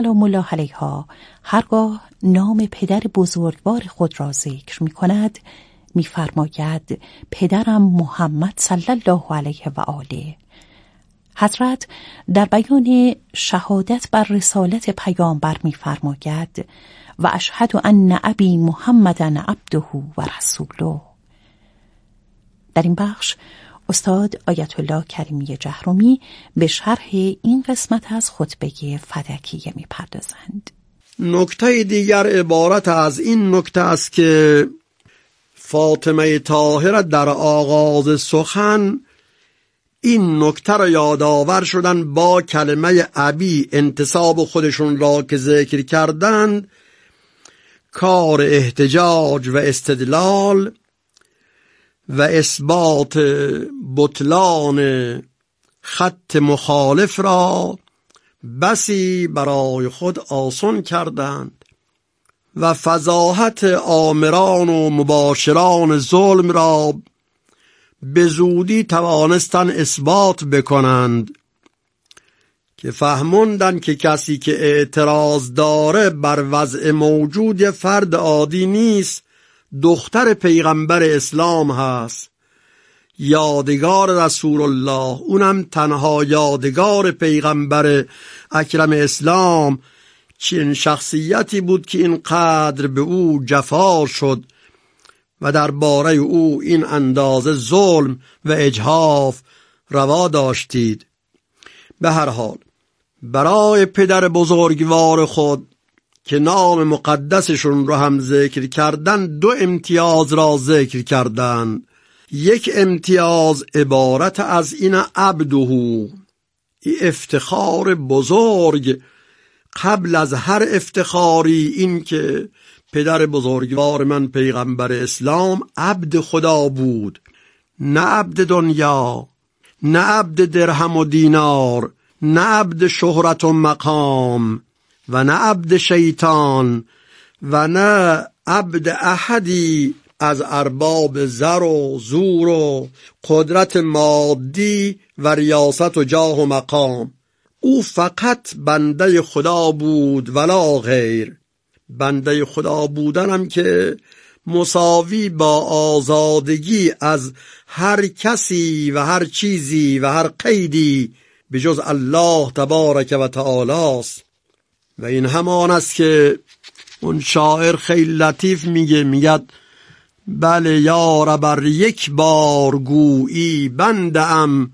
سلام الله علیها هرگاه نام پدر بزرگوار خود را ذکر می کند می فرماید پدرم محمد صلی الله علیه و آله. حضرت در بیان شهادت بر رسالت پیامبر می فرماید و اشهد ان ابی محمدا عبده و رسوله. در این بخش استاد آیت الله کریمی جهرمی به شرح این قسمت از خطبه فدکیه می پردازند. نکته دیگر عبارت از این نکته است که فاطمه طاهره در آغاز سخن این نکته را یادآور شدن با کلمه ابی انتساب خودشون را که ذکر کردند، کار احتجاج و استدلال و اثبات بطلان خط مخالف را بسی برای خود آسان کردند و فضاحت آمران و مباشران ظلم را به زودی توانستن اثبات بکنند که فهموندن که کسی که اعتراض داره بر وضع موجود فرد عادی نیست، دختر پیغمبر اسلام هست، یادگار رسول الله، اونم تنها یادگار پیغمبر اکرم اسلام. چنین شخصیتی بود که اینقدر به او جفا شد و درباره او این اندازه ظلم و اجحاف روا داشتید. به هر حال برای پدر بزرگوار خود که نام مقدسشون رو هم ذکر کردن، دو امتیاز را ذکر کردن. یک امتیاز عبارت از این عبده، این افتخار بزرگ. قبل از هر افتخاری این که پدر بزرگوار من پیغمبر اسلام عبد خدا بود، نه عبد دنیا، نه عبد درهم و دینار، نه عبد شهرت و مقام و نه عبد شیطان و نه عبد احدی از ارباب زر و زور و قدرت مادی و ریاست و جاه و مقام. او فقط بنده خدا بود ولا غیر. بنده خدا بودنم که مساوی با آزادگی از هر کسی و هر چیزی و هر قیدی به جز الله تبارک و تعالی است. و این همان است که اون شاعر خیلی لطیف میگه بله یار بر یک بار گویی بنده ام،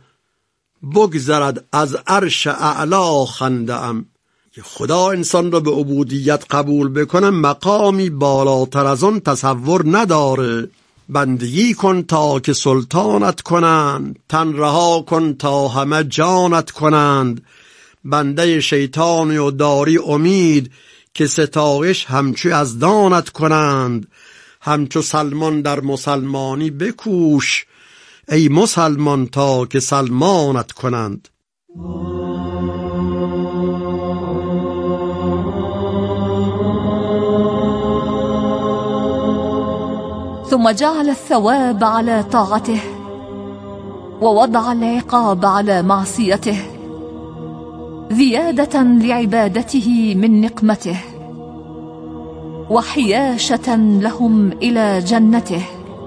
بگذرد از عرش اعلا خنده ام. که خدا انسان را به عبودیت قبول بکنه مقامی بالاتر از اون تصور نداره. بندگی کن تا که سلطانت کنند، تن رها کن تا همه جانت کنند. بنده شیطانی و داری امید که ستایش همچو از دانت کنند. همچو سلمان در مسلمانی بکوش، ای مسلمان تا که سلمانت کنند. ثم جعل الثواب على طاعته ووضع العقاب على معصيته زيادة لعبادته من نقمته وحياشة لهم إلى جنته.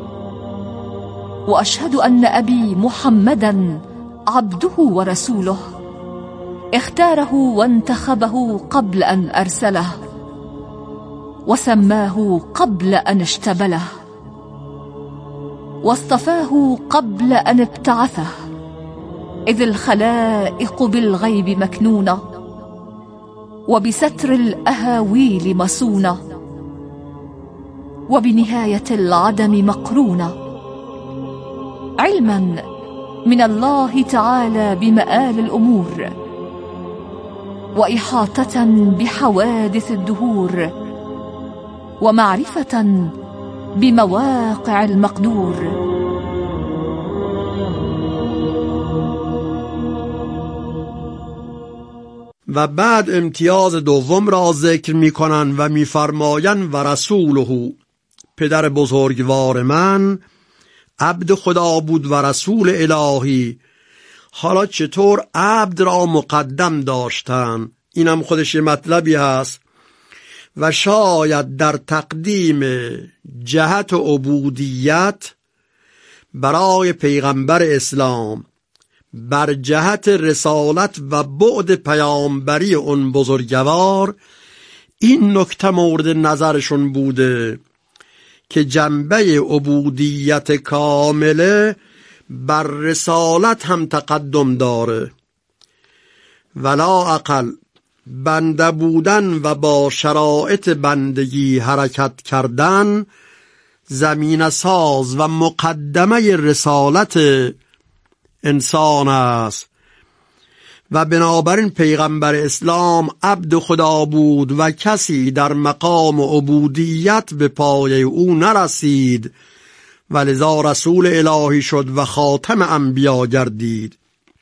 وأشهد أن أبي محمدا عبده ورسوله اختاره وانتخبه قبل أن أرسله وسماه قبل أن اشتبله واصطفاه قبل أن ابتعثه، إذ الخلائق بالغيب مكنونة وبستر الأهاويل مسونة وبنهاية العدم مقرونة، علما من الله تعالى بمآل الأمور وإحاطة بحوادث الدهور ومعرفة بمواقع المقدور. و بعد امتیاز دوم را ذکر می کنن و می فرماین و رسوله، پدر بزرگوار من عبد خدا بود و رسول الهی. حالا چطور عبد را مقدم داشتن؟ اینم خودش یه مطلبی هست. و شاید در تقدیم جهت عبودیت برای پیغمبر اسلام بر جهت رسالت و بعد پیامبری اون بزرگوار این نکته مورد نظرشون بوده که جنبه عبودیت کامله بر رسالت هم تقدم داره، ولا اقل بنده بودن و با شرایط بندگی حرکت کردن زمینه ساز و مقدمه رسالت انسان است و بنابراین پیغمبر اسلام عبد خدا بود و کسی در مقام عبودیت به پای او نرسید و لذا رسول الهی شد و خاتم انبیا گردید.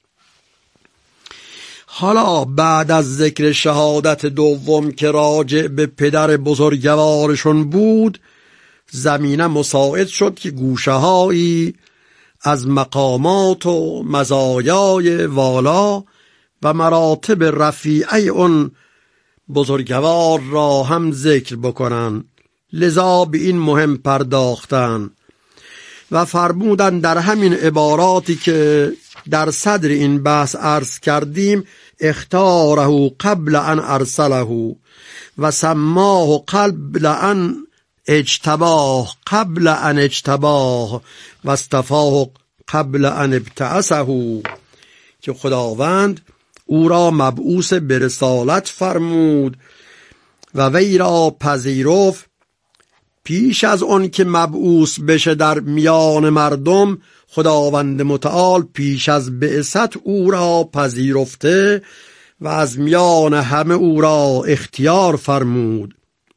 حالا بعد از ذکر شهادت دوم که راجع به پدر بزرگوارشون بود، زمینه مساعد شد که گوشه‌هایی از مقامات و مزایای والا و مراتب رفیعه اون بزرگوار را هم ذکر بکنن. لذا به این مهم پرداختن و فرمودن در همین عباراتی که در صدر این بحث عرض کردیم: اختاره قبل ان ارسله و سماه قبل ان اجتباه قبل ان اجتباه و استفاه قبل ان ابتعثه، که خداوند او را مبعوث به رسالت فرمود و وی را پذیرفت پیش از اون که مبعوث بشه در میان مردم. خداوند متعال پیش از بعثت او را پذیرفته و از میان همه او را اختیار فرمود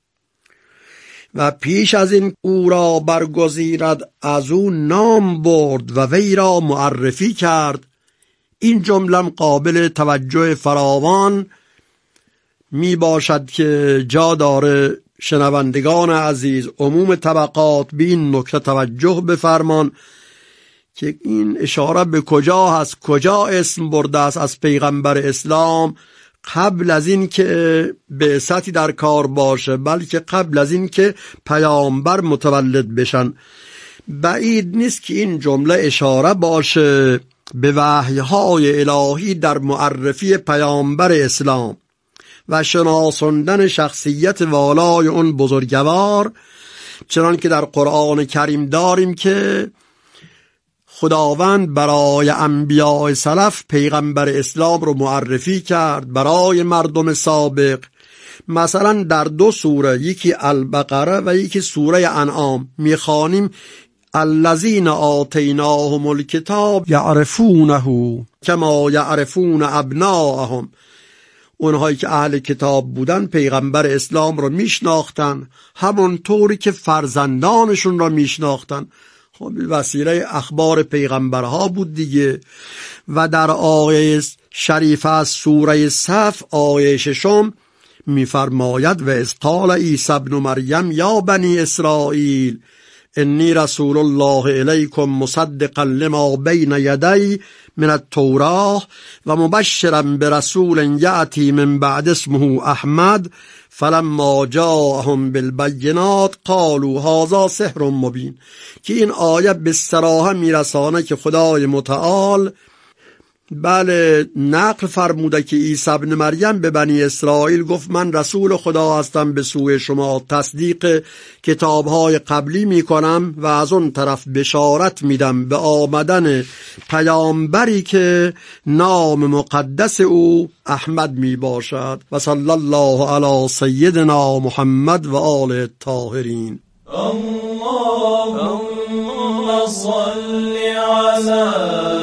و پیش از این او را برگزیند از او نام برد و وی را معرفی کرد. این جمله قابل توجه فراوان می باشد که جا داره شنوندگان عزیز عموم طبقات به این نکته توجه بفرمان که این اشاره به کجا هست، کجا اسم برده است از پیغمبر اسلام قبل از این که بعثتی در کار باشه، بلکه قبل از این که پیامبر متولد بشن. بعید نیست که این جمله اشاره باشه به وحی‌های الهی در معرفی پیامبر اسلام و شناساندن شخصیت والای اون بزرگوار، چنان که در قرآن کریم داریم که خداوند برای انبیاء سلف پیغمبر اسلام رو معرفی کرد برای مردم سابق. مثلا در دو سوره، یکی البقره و یکی سوره انعام، میخوانیم الذین آتیناهم الکتاب یعرفونه کما یعرفون ابناءهم. اونهایی که اهل کتاب بودن پیغمبر اسلام رو میشناختن همون طوری که فرزندانشون رو میشناختن. خب وسیله اخبار پیغمبرها بود دیگه. و در آیه شریف از سوره صف آیه 6 میفرماید: و اذ قال عیسی ابن مریم یا بنی اسرائیل انی رسول الله الیکم مصدقا لما بین یدی من التوراة و مبشرا برسول یأتی من بعد اسمه احمد فلما جاءهم بالبینات قالوا هذا سحر مبین. که این آیه به صراحت میرسانه که خدای متعال بله نقل فرموده که عیسی ابن مریم به بنی اسرائیل گفت من رسول خدا هستم به سوی شما، تصدیق کتابهای قبلی میکنم و از اون طرف بشارت میدم به آمدن پیامبری که نام مقدس او احمد می باشد. و صلی الله علی سیدنا محمد و آل الطاهرین. اللهم صل علی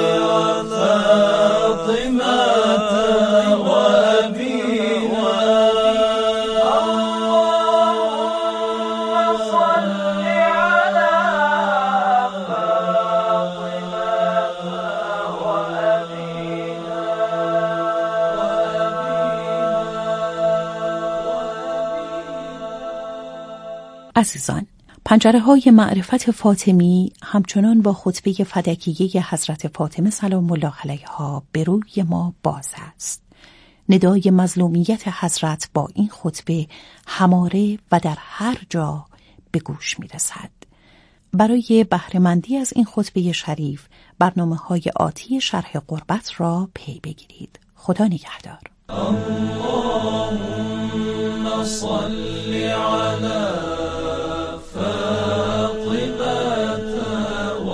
عزیزان، پنجره‌های معرفت فاطمی همچنان با خطبه فدکیه حضرت فاطمه سلام الله علیها به روی ما باز است. ندای مظلومیت حضرت با این خطبه هماره و در هر جا به گوش میرسد. برای بهره‌مندی از این خطبه شریف برنامه‌های آتی شرح غربت را پی بگیرید. خدا نگهدار. اللهم صل علی فاطمة و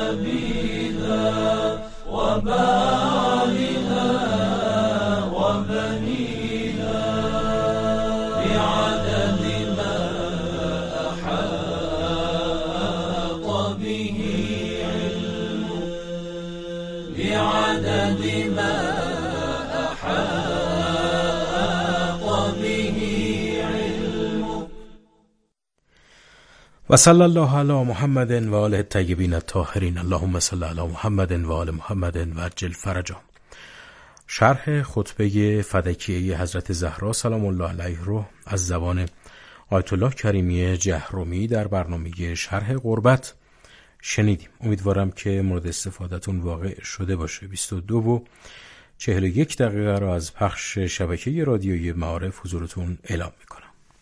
ابیها و بعلها و بنیها بعدد ما احاط به علمك بعدد ما و صلی الله علی محمد و آله الطیبین الطاهرین. اللهم صل علی محمد و آل محمد و عجل فرجهم. شرح خطبه فدکیه حضرت زهرا سلام الله علیها رو از زبان آیت الله کریمی جهرمی در برنامه شرح غربت شنیدیم. امیدوارم که مورد استفادهتون واقع شده باشه. 22 و 41 دقیقه را از پخش شبکه رادیویی معارف حضورتون اعلام میکنم.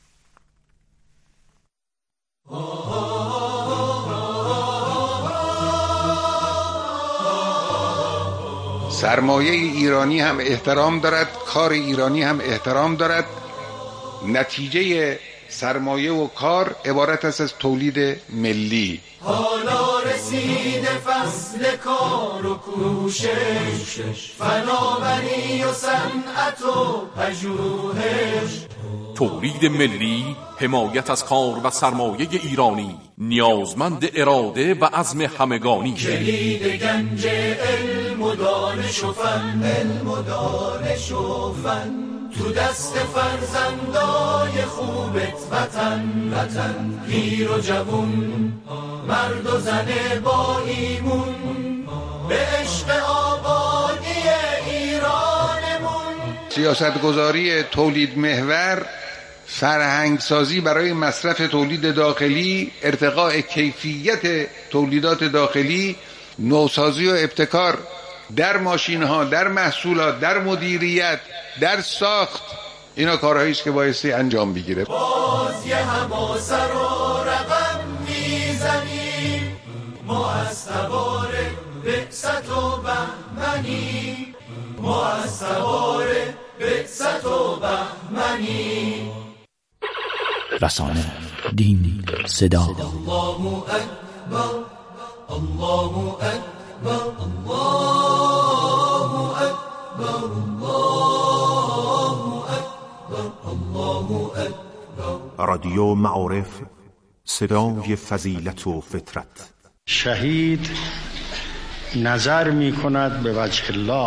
سرمایه ایرانی هم احترام دارد، کار ایرانی هم احترام دارد. نتیجه سرمایه و کار عبارت است از تولید ملی. حالا رسیده فصل کار و کوشش، فناوری و صنعت و پژوهش. تولید ملی، حمایت از کار و سرمایه ایرانی، نیازمند اراده و عزم همگانی. کلید گنج علم و دانش و فن، تو دست فرزندای خوبت وطن. پیر و جوون، مرد و زن با ایمون، به عشق آبادی ایرانمون. سیاستگذاری تولید محور، فرهنگسازی برای مصرف تولید داخلی، ارتقاء کیفیت تولیدات داخلی، نوسازی و ابتکار در ماشین‌ها، در محصولات، در مدیریت، در ساخت، اینا کارهایی است که بایستی انجام بگیره. باز یه حماسه رو رقم میزنیم، ما از سوار بعثت و بهمنیم، ما از سوار بعثت و بهمنیم. رسانه، دین، صدا. الله اکبر، الله اکبر، الله اکبر، الله اکبر، الله اکبر. رادیو معارف، صدای فضیلت و فطرت. شهید نظر می کند به وجه الله.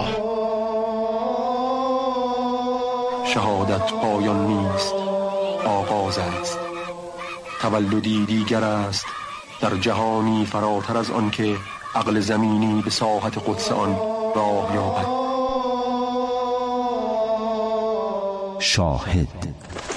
شهادت پایان نیست، آغاز است. تولدی دیگر است در جهانی فراتر از آن که عقل زمینی به ساحت قدس آن راه یابد. شاهد.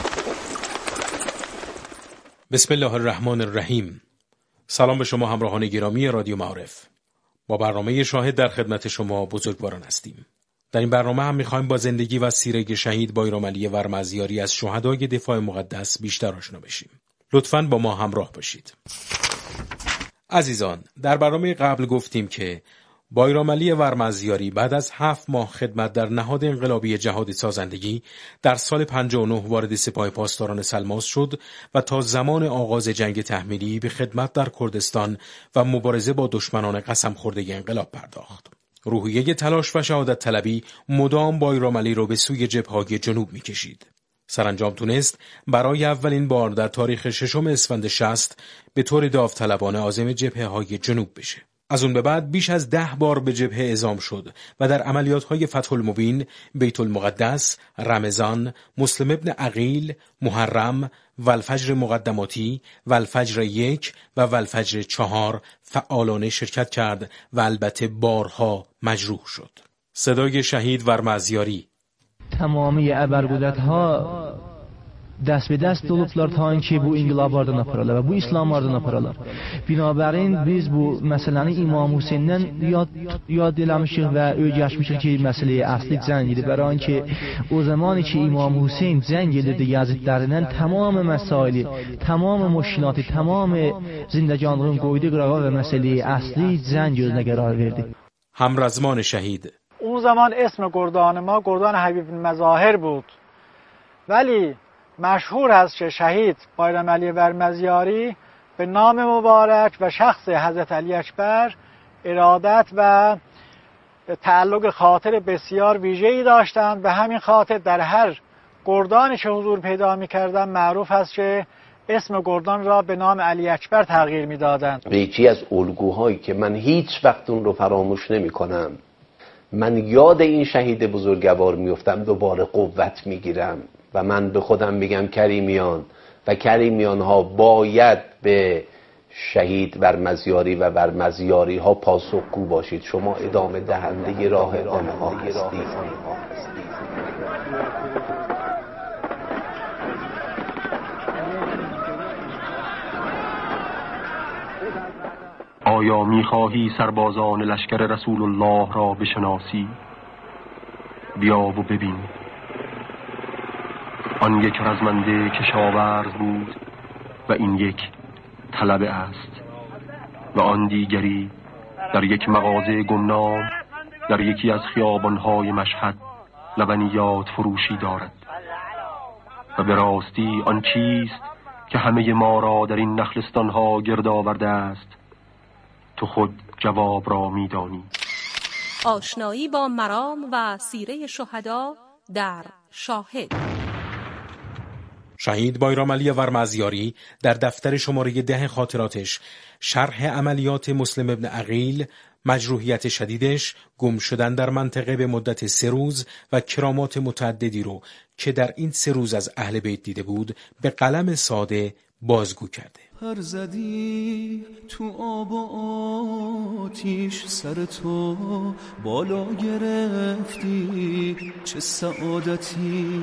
بسم الله الرحمن الرحیم. سلام به شما همراهان گرامی رادیو معارف. با برنامه شاهد در خدمت شما بزرگواران هستیم. در این برنامه هم می‌خوایم با زندگی و سیره شهید بایرامعلی ورمزیاری از شهدای دفاع مقدس بیشتر آشنا بشیم. لطفاً با ما همراه باشید. عزیزان، در برنامه قبل گفتیم که بایرامعلی ورمزیاری بعد از 7 ماه خدمت در نهاد انقلابی جهاد سازندگی در سال 59 وارد سپاه پاسداران سلماس شد و تا زمان آغاز جنگ تحمیلی به خدمت در کردستان و مبارزه با دشمنان قسم خورده انقلاب پرداخت. روحیه تلاش و شهادت طلبی مدام بایرامعلی را به سوی جبهه‌های جنوب می‌کشید. سرانجام تونست برای اولین بار در تاریخ 6 اسفند 60 به طور داوطلبانه عازم جبهه‌های جنوب بشه. از اون به بعد بیش از 10 بار به جبهه اعزام شد و در عملیات‌های فتح المبین، بیت المقدس، رمضان، مسلم ابن عقیل، محرم، والفجر مقدماتی، والفجر 1 و والفجر 4 فعالانه شرکت کرد و البته بارها مجروح شد. صدای شهید ورمزیاری. تمامی ابرگودت‌ها dəst به دست olublar ta ki bu inqilablardan aparırlar və bu İslamlardan aparırlar. Binabərin biz bu məsələni İmam Hüseyndən yad eləmişik və öyrəşmişik ki, məsələyə əsli cəng idi. Bəran ki, o zamani ki İmam Hüseyn cəng edirdi Yazidlərindən, tamam məsaili, tamam müşkilatı, tamam zindگانlığın qoydu qırağa və məsələyə əsli cəng gözünə qərar verdi. همرزمان شهید. اون زمان اسم گردان ما گردان حبیب مظاهر بود، ولی مشهور است که شهید بایرام علی ورمزیاری به نام مبارک و شخص حضرت علی اکبر ارادت و تعلق خاطر بسیار ویژه‌ای داشتند و همین خاطر در هر گردانی که حضور پیدا می‌کردند معروف است که اسم گردان را به نام علی اکبر تغییر می‌دادند. یکی از الگوهایی که من هیچ وقت اون رو فراموش نمی‌کنم، من یاد این شهید بزرگوار میافتم، دوباره قوت میگیرم و من به خودم میگم کریمیان و کریمیان ها باید به شهید ورمزیاری و ورمزیاری ها پاسخگو باشید. شما ادامه دهنده راه آنها هستید. آیا میخواهی سربازان لشکر رسول الله را بشناسی؟ بیا و ببین. آن یک رزمنده کشاورز بود و این یک طلبه است و آن دیگری در یک مغازه گمنام در یکی از خیابانهای مشهد لبنیات فروشی دارد و به راستی آن چیست که همه ما را در این نخلستانها گرد آورده است؟ تو خود جواب را میدانی. آشنایی با مرام و سیره شهدا در شاهد. شهید بایرام علی ورمزیاری در دفتر شماره 10 خاطراتش شرح عملیات مسلم ابن عقیل، مجروحیت شدیدش، گم شدن در منطقه به مدت 3 روز و کرامات متعددی رو که در این 3 روز از اهل بیت دیده بود به قلم ساده بازگو کرده. پر زدی تو آب و آتیش، سر تو بالا گرفتی، چه سعادتی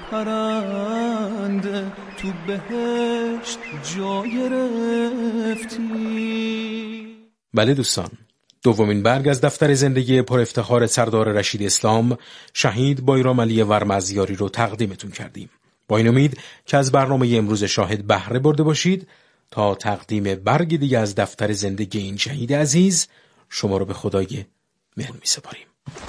پرنده تو بهشت جا گرفتی. بله دوستان، دومین برگ از دفتر زندگی پر افتخار سردار رشید اسلام شهید بایرام علی ورمزیاری رو تقدیمتون کردیم. با این امید که از برنامه امروز شاهد بهره برده باشید. تا تقدیم برگ دیگه از دفتر زندگی این شهید عزیز، شما رو به خدای مهر می سپاریم.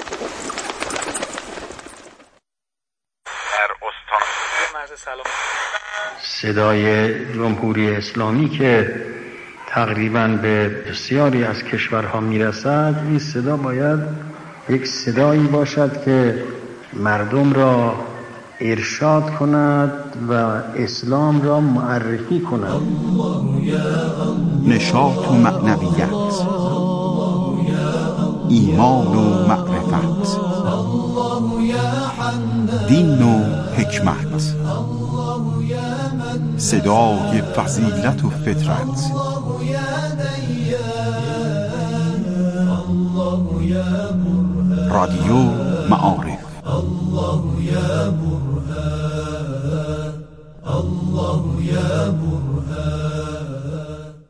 صدای جمهوری اسلامی که تقریباً به بسیاری از کشورها میرسد، این صدا باید یک صدایی باشد که مردم را ارشاد کند و اسلام را معرفی کند. نشاط و معنویت، ایمان و معرفت، دین و حکمت، صدای فضیلت و فطرت، رادیو معارف. الله یا برهان، الله یا برهان.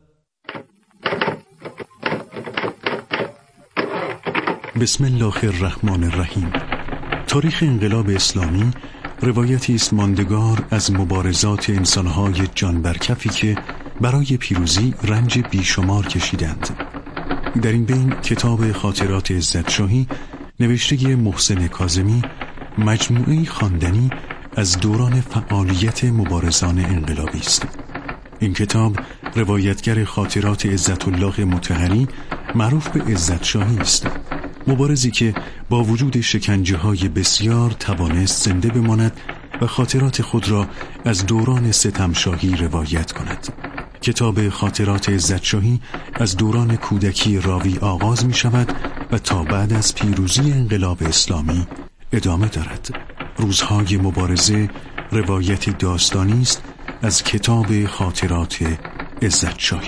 بسم الله الرحمن الرحیم. تاریخ انقلاب اسلامی روایتی است ماندگار از مبارزات انسانهای جان برکفی که برای پیروزی رنج بیشمار کشیدند. در این بین کتاب خاطرات عزتشاهی نوشته محسن کاظمی مجموعه خواندنی از دوران فعالیت مبارزان انقلابی است. این کتاب روایتگر خاطرات عزت الله مطهری معروف به عزتشاهی است، مبارزی که با وجود شکنجه‌های بسیار توانست زنده بماند و خاطرات خود را از دوران ستمشاهی روایت کند. کتاب خاطرات عزتشاهی از دوران کودکی راوی آغاز می شود و تا بعد از پیروزی انقلاب اسلامی ادامه دارد. روزهای مبارزه روایتی داستانی است از کتاب خاطرات عزتشاهی.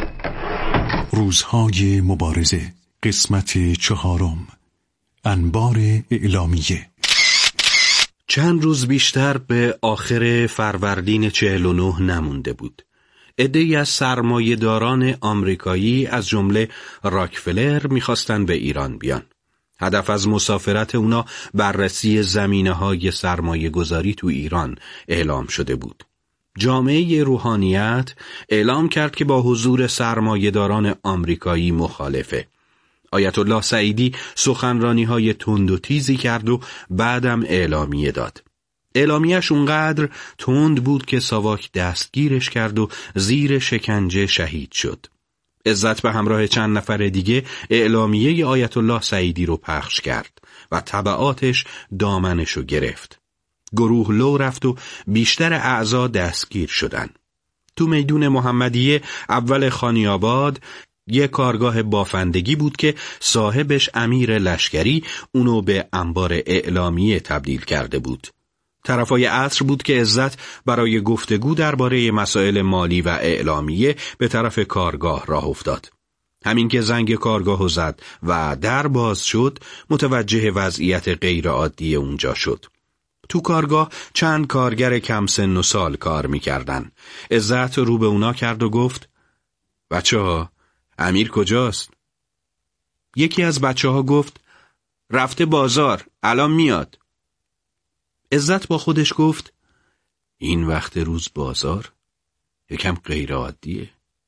روزهای مبارزه، قسمت 4، انبار اعلامیه. چند روز بیشتر به آخر فروردین 49 نمونده بود. عده‌ای از سرمایه‌داران آمریکایی از جمله راکفلر می‌خواستن به ایران بیان. هدف از مسافرت اونا بررسی زمینه‌های سرمایه‌گذاری تو ایران اعلام شده بود. جامعه روحانیت اعلام کرد که با حضور سرمایه‌داران آمریکایی مخالفه. آیت الله سعیدی سخنرانی‌های تند و تیزی کرد و بعدم اعلامیه داد. اعلامیه‌اش اونقدر تند بود که ساواک دستگیرش کرد و زیر شکنجه شهید شد. عزت به همراه چند نفر دیگه اعلامیه آیت الله سعیدی رو پخش کرد و تبعاتش دامنشو گرفت. گروه لو رفت و بیشتر اعضا دستگیر شدن. تو میدون محمدیه اول خانیاباد یک کارگاه بافندگی بود که صاحبش امیر لشکری اونو به انبار اعلامیه تبدیل کرده بود. طرفای عصر بود که عزت برای گفتگو درباره مسائل مالی و اعلامیه به طرف کارگاه راه افتاد. همین که زنگ کارگاهو زد و در باز شد، متوجه وضعیت غیر عادی اونجا شد. تو کارگاه چند کارگر کم سن و سال کار میکردن. عزت رو به اونا کرد و گفت: بچه‌ها، امیر کجاست؟ یکی از بچه‌ها گفت: رفته بازار، الان میاد. عزت با خودش گفت: این وقت روز بازار؟ یکم غیر عادیه.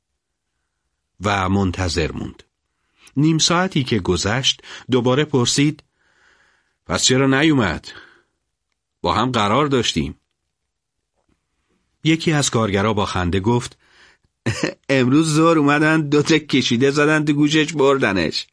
و منتظر موند. نیم ساعتی که گذشت دوباره پرسید: پس چرا نیومد؟ با هم قرار داشتیم. یکی از کارگرها با خنده گفت: امروز ظهر اومدن 2 تا کشیده زدن تو گوشش بردنش.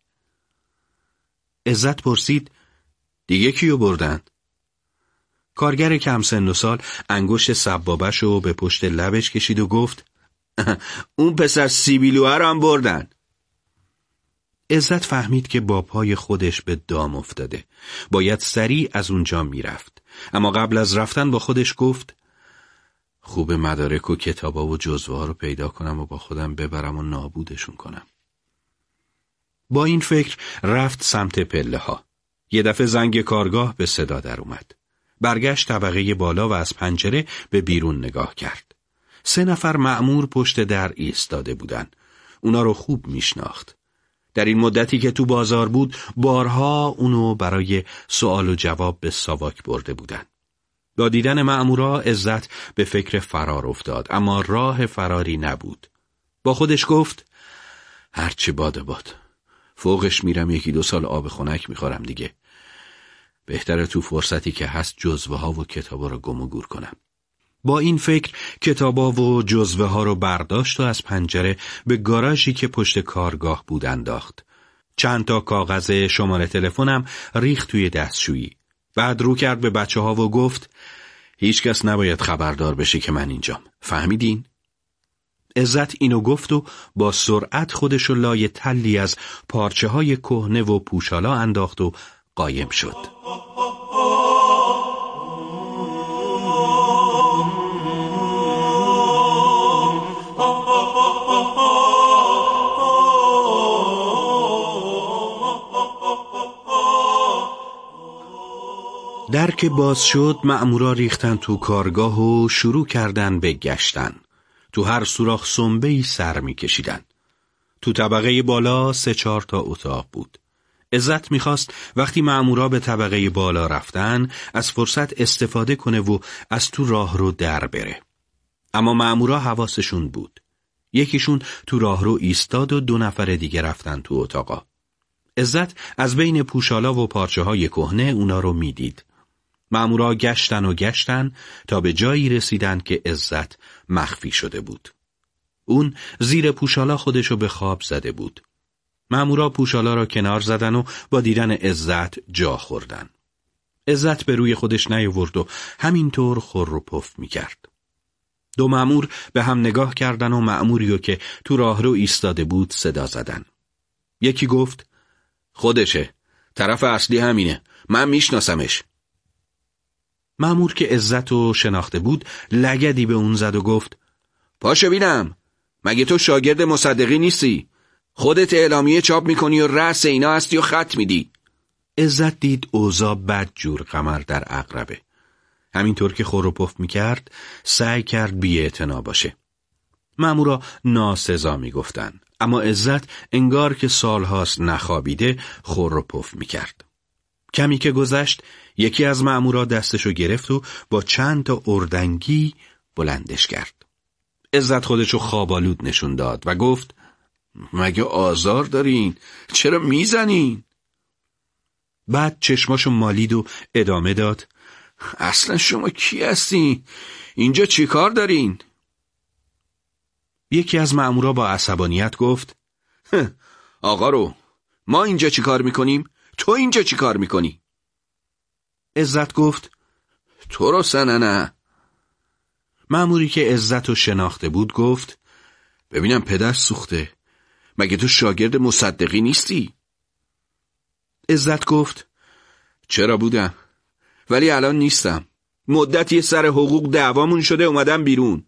عزت پرسید: دیگه کیو بردن؟ کارگر کم سن و سال انگشت سبابه‌شو به پشت لبش کشید و گفت: اون پسر سیبیلوها رو هم بردن. عزت فهمید که با پای خودش به دام افتاده. باید سریع از اونجا میرفت. اما قبل از رفتن با خودش گفت: خوب مدارک و کتابا و جزوه ها رو پیدا کنم و با خودم ببرم و نابودشون کنم. با این فکر رفت سمت پله ها. یه دفعه زنگ کارگاه به صدا در اومد. برگشت طبقه بالا و از پنجره به بیرون نگاه کرد. 3 نفر مأمور پشت در ایستاده بودن. اونا رو خوب میشناخت. در این مدتی که تو بازار بود بارها اونو برای سوال و جواب به ساواک برده بودن. با دیدن مأمورا عزت به فکر فرار افتاد، اما راه فراری نبود. با خودش گفت: هرچی باد فوقش میرم 1-2 سال آب خنک میخورم دیگه. بهتره تو فرصتی که هست جزوه ها و کتابا رو گم و گور کنم. با این فکر کتابا و جزوه ها رو برداشت و از پنجره به گاراژی که پشت کارگاه بود انداخت. چند تا کاغذ شماره تلفنم ریخت توی دستشویی. بعد رو کرد به بچه‌ها و گفت: هیچ کس نباید خبردار بشه که من اینجام. فهمیدین؟ عزت اینو گفت و با سرعت خودشو لای تلی از پارچه‌های کهنه و پوشالا انداخت و قایم شد. در که باز شد مأمورا ریختن تو کارگاه و شروع کردن به گشتن. تو هر سوراخ سنبه‌ای سر می‌کشیدن. تو طبقه بالا 3-4 تا اتاق بود. عزت می‌خواست وقتی مأمورا به طبقه بالا رفتن از فرصت استفاده کنه و از تو راهرو در بره. اما مأمورا حواسشون بود. یکیشون تو راهرو ایستاد و 2 نفر دیگه رفتن تو اتاقا. عزت از بین پوشالا و پارچه‌های کهنه اونا رو میدید. مأمورا گشتن تا به جایی رسیدن که عزت مخفی شده بود. اون زیر پوشالا خودشو به خواب زده بود. مأمورا پوشالا را کنار زدن و با دیدن عزت جا خوردن. عزت به روی خودش نیاورد و همینطور خور و پف میکرد. 2 مأمور به هم نگاه کردن و مأموریو که تو راهرو ایستاده بود صدا زدن. یکی گفت: خودشه، طرف اصلی همینه، من میشناسمش. مأمور که عزتو شناخته بود لگدی به اون زد و گفت: پاشو بینم، مگه تو شاگرد مصدقی نیستی؟ خودت اعلامیه چاپ میکنی و رأس اینا هستی و خط میدی. عزت دید اوضاع بد جور قمر در عقربه. همینطور که خور و پف میکرد سعی کرد بی‌اعتنا باشه. مأمورا ناسزا میگفتن، اما عزت انگار که سالهاست نخوابیده خور و پف میکرد. کمی که گذشت یکی از مأمورا دستشو گرفت و با چند تا اردنگی بلندش کرد. عزت خودشو خوابالود نشون داد و گفت مگه آزار دارین؟ چرا میزنین؟ بعد چشماشو مالید و ادامه داد اصلا شما کی هستین؟ اینجا چی کار دارین؟ یکی از مأمورا با عصبانیت گفت آقا رو، ما اینجا چی کار میکنیم؟ تو اینجا چی کار میکنی؟ عزت گفت تو رو سننه. مأموری که عزت رو شناخته بود گفت ببینم پدر سوخته، مگه تو شاگرد مصدقی نیستی؟ عزت گفت چرا بودم، ولی الان نیستم. مدتی سر حقوق دعوامون شده اومدم بیرون.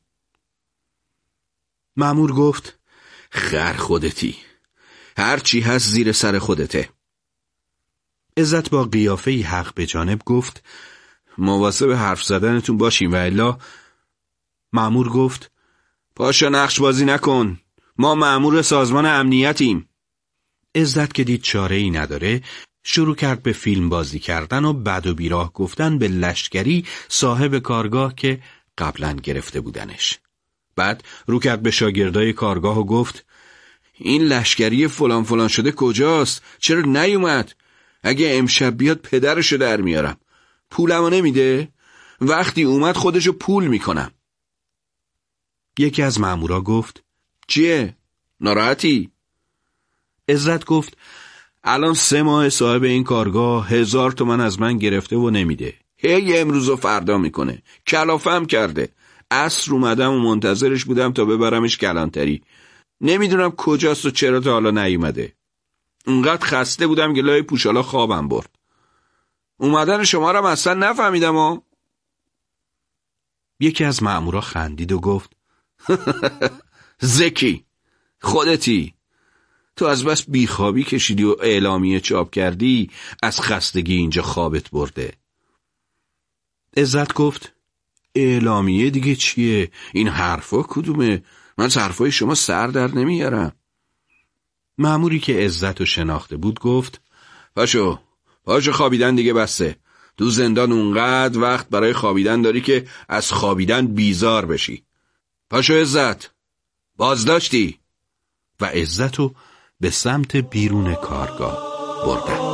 مأمور گفت خر خودتی، هر چی هست زیر سر خودته. عزت با قیافه‌ای حق به جانب گفت مواظب حرف زدنتون باشین و الا. مأمور گفت پاشا نقش بازی نکن، ما مأمور سازمان امنیتیم. عزت که دید چاره‌ای نداره شروع کرد به فیلم بازی کردن و بد و بیراه گفتن به لشکری صاحب کارگاه که قبلا گرفته بودنش. بعد رو کرد به شاگردای کارگاه و گفت این لشکری فلان فلان شده کجاست؟ چرا نیومد؟ اگه امشب بیاد پدرشو در میارم. پولمو نمیده؟ وقتی اومد خودشو پول میکنم. یکی از مأمورا گفت چیه؟ ناراحتی؟ عزت گفت الان 3 ماه صاحب این کارگاه 1000 تومن از من گرفته و نمیده. هی امروز و فردا میکنه. کلافم کرده. عصر اومدم و منتظرش بودم تا ببرمش کلانتری. نمیدونم کجاست و چرا تا حالا نیومده. اونقدر خسته بودم که لای پوشالا خوابم برد. اومدن شما را اصلا نفهمیدم ها. یکی از مأمورا خندید و گفت زکی خودتی. تو از بس بیخوابی کشیدی و اعلامیه چاپ کردی از خستگی اینجا خوابت برده. عزت گفت اعلامیه دیگه چیه؟ این حرفا کدومه؟ من از حرفای شما سر در نمیارم. مأموری که عزت رو شناخته بود گفت پاشو خوابیدن دیگه بسه. تو زندان اونقدر وقت برای خوابیدن داری که از خوابیدن بیزار بشی. پاشو عزت، بازداشتی. و عزت رو به سمت بیرون کارگاه بردن.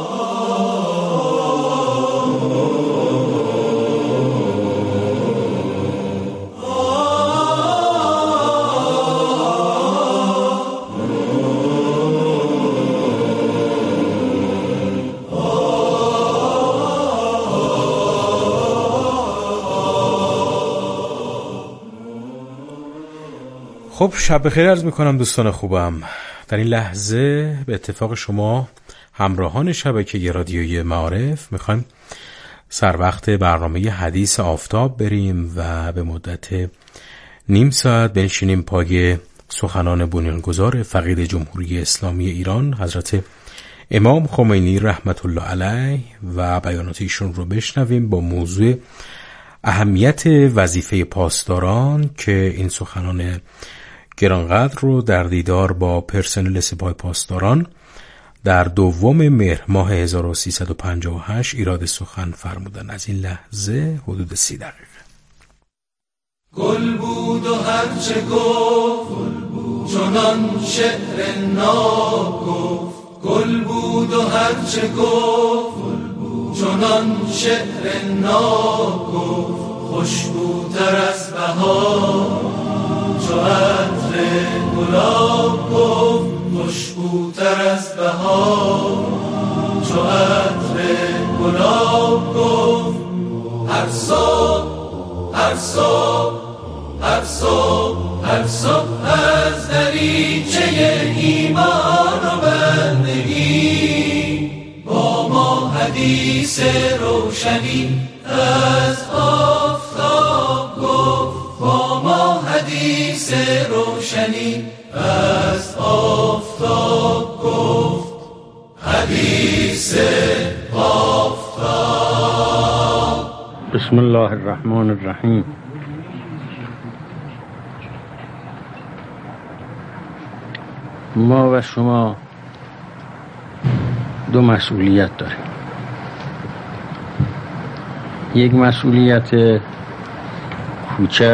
خب شب بخیر عرض میکنم دوستان خوبم. در این لحظه به اتفاق شما همراهان شبکه رادیویی معارف میخوایم سر وقت برنامه حدیث آفتاب بریم و به مدت نیم ساعت بنشینیم پای سخنان بنیانگذار فقید جمهوری اسلامی ایران حضرت امام خمینی رحمت الله علیه و بیانات ایشون رو بشنویم با موضوع اهمیت وظیفه پاسداران که این سخنان گرانقدر رو در دیدار با پرسنل سپاه پاسداران در 2 مهر ماه 1358 ایراد سخن فرمودن. از این لحظه حدود 30 دقیقه. گل بود و هرچه گفت چنان شعر ناب گفت. گل بود و هرچه گفت چنان شعر ناب گفت. خوشبوتر از بهار چو عطر گلاب گفت. خوشبوتر از بهار چو عطر گلاب گفت. هر صبح از دریچه ایمان و بندگی با ما حدیث روشنی از آفتاب گفت. با ما حدیث روشنی از آفتاب گفت. حدیث آفتاب. بسم الله الرحمن الرحیم. ما و شما دو مسئولیت داریم. یک مسئولیت کوچک